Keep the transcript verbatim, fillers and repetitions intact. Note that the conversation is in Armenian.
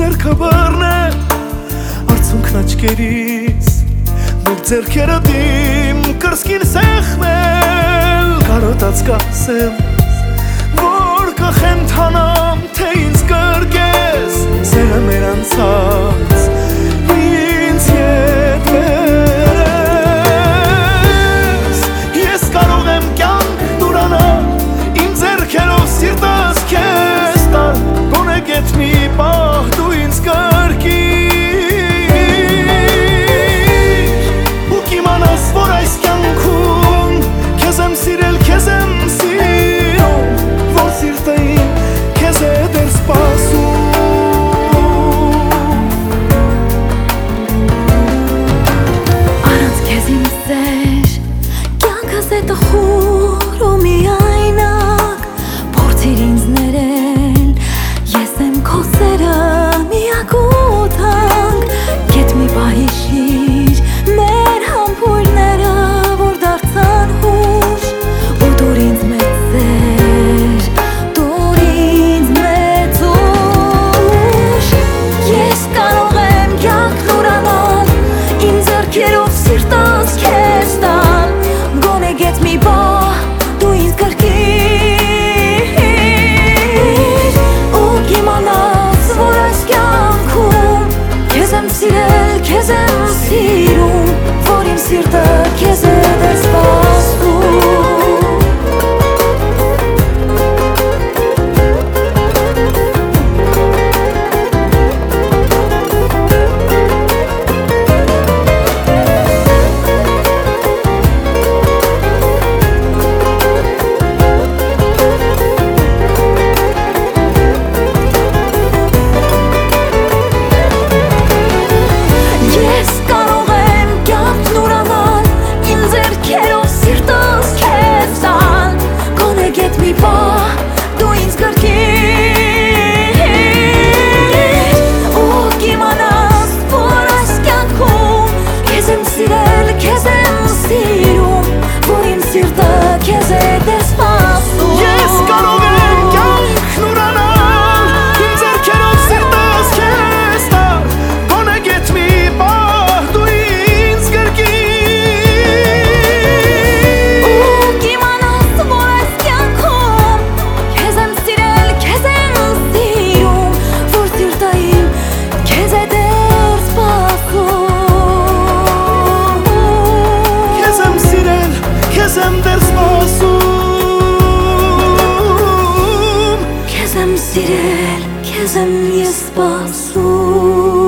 ձերքը բռնել արցունքն աչքերից նոր ձերքերը դիմ կրսկին սեղմել կարոտած կասեմ որ կխենթանամ թե ինձ կրկես սերը մեր անցած ինձ ետ վերես ես կարող եմ կյանք դուրանալ իմ ձեռքերով սիրտս քեզ տալ գոնե գետ մի պահ դու ինձ կրկիր ու կիմանաս որ այս կյանքում քեզ եմ սիրել քեզ եմ սիրում որ սիրտը իմ քեզ է դեռ սպասում առանց քեզ իմ սեր կյանքս է տխուր ու միայնակ փորձիր ինձ ներել ես եմ քո սերը միակ ու թանկ գետ մի պահ հիշիր մեր համբույրները որ դարձան հուշ ու դուր ինձ մեծ սեր դուր ինձ մեծ ուշ ես կարող եմ կյանք նորանալ իմ ձեռքերով սիրտս քեզ տալ գոնե գետ մի պահ դու ինձ կրկիր ու կիմանաս որ այս կյանքում քեզ եմ սիրել քեզ եմ սիրում որ իմ սիրտը քեզ է դեռ սպասում Քեզ եմ սիրել, քեզ եմ ես սպասում